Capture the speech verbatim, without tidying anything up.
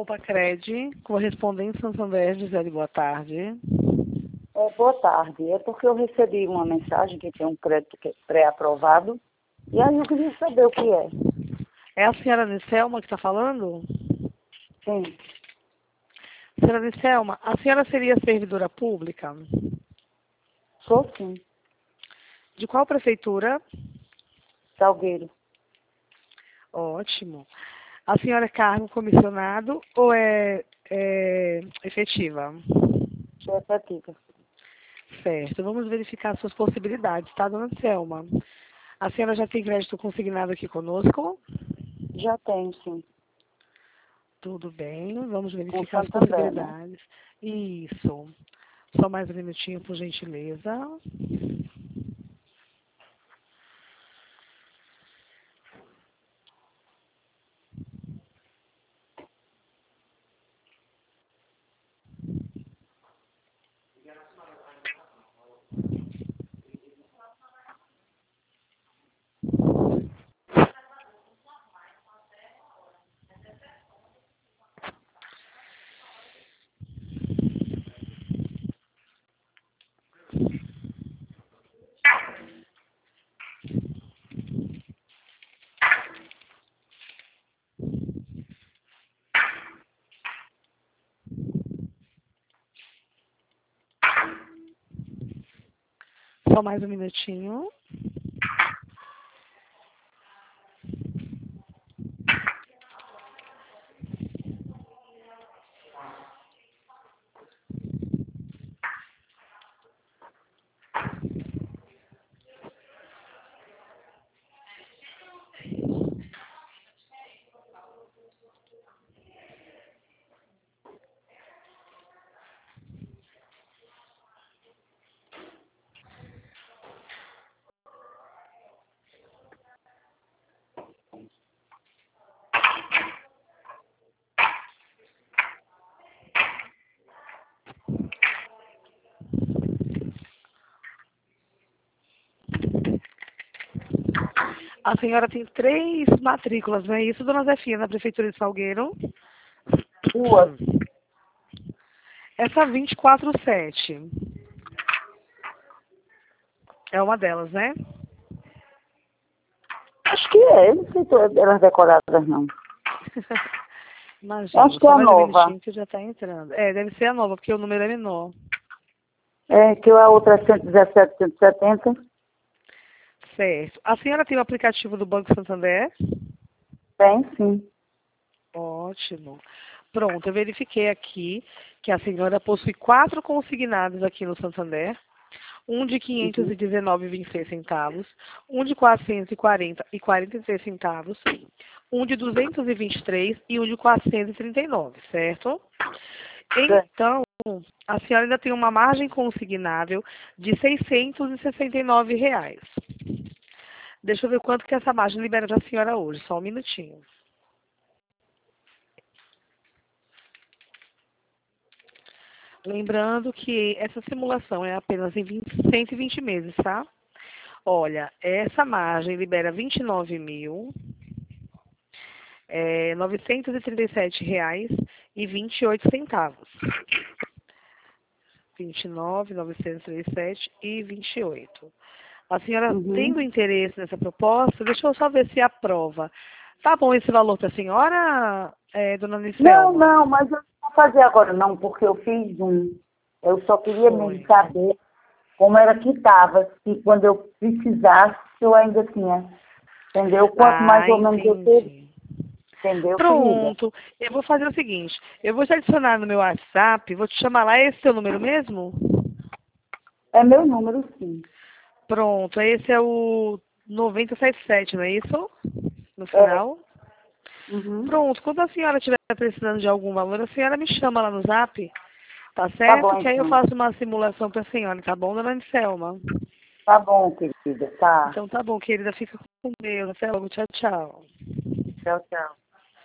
Copacred, correspondente Santander, Gisele, boa tarde. É, boa tarde. É porque eu recebi uma mensagem que tem um crédito que é pré-aprovado e aí eu queria saber o que é. É a senhora Nisselma que está falando? Sim, Senhora Nisselma, a senhora seria servidora pública? sou sim. De qual prefeitura? Salgueiro. Ótimo. A senhora é cargo comissionado ou é, é efetiva? Sou efetiva. Certo. Vamos verificar suas possibilidades, tá, dona Selma? A senhora já tem crédito consignado aqui conosco? Já tenho, sim. Tudo bem. Vamos Com verificar as Santander, né? possibilidades. Isso. Só mais um minutinho, por gentileza. Só mais um minutinho. A senhora tem três matrículas, não é isso, dona Zefinha, na Prefeitura de Salgueiro? Duas. Essa vinte e quatro sete é uma delas, né? Acho que é. Não sei se elas decoradas, não. Imagina, Acho que é só a mais um nova. minutinho que já está entrando. É, deve ser a nova, porque o número é menor. É, que a outra é cento e dezessete, cento e setenta. Certo. A senhora tem o aplicativo do Banco Santander? Tem, sim. Ótimo. Pronto, eu verifiquei aqui que a senhora possui quatro consignados aqui no Santander. Um de quinhentos e dezenove vírgula vinte e seis centavos, um de quatrocentos e quarenta e quarenta e três centavos, um de duzentos e vinte e três e um de quatrocentos e trinta e nove, certo? Então, a senhora ainda tem uma margem consignável de seiscentos e sessenta e nove reais. Deixa eu ver quanto que essa margem libera para a senhora hoje, só um minutinho. Lembrando que essa simulação é apenas em vinte, cento e vinte meses, tá? Olha, essa margem libera vinte e nove mil, é, novecentos e trinta e sete reais e vinte e oito centavos. vinte e nove mil, novecentos e trinta e sete e vinte e oito. A senhora tendo Uhum. interesse nessa proposta, deixa eu só ver se aprova. Tá bom esse valor para a senhora, é, dona Não, Nisselma? não, mas eu não vou fazer agora não, porque eu fiz um. Eu só queria mesmo Foi. saber como era que estava, se quando eu precisasse, eu ainda tinha. Entendeu? Quanto mais Ah, ou menos eu teve, entendi. entendeu, querida? Pronto. Eu vou fazer o seguinte, eu vou te adicionar no meu WhatsApp, vou te chamar lá, esse é seu número mesmo? É meu número, sim. Pronto, esse é o noventa e sete sete, não é isso? No É. final? Uhum. Pronto, quando a senhora estiver precisando de algum valor, a senhora me chama lá no Zap, tá Tá certo? bom, Que aí eu então. faço uma simulação para a senhora, tá bom, dona Anselma? Tá bom, querida. Tá. Então tá bom, querida, fica com Deus. Até logo, tchau, tchau. Tchau, tchau.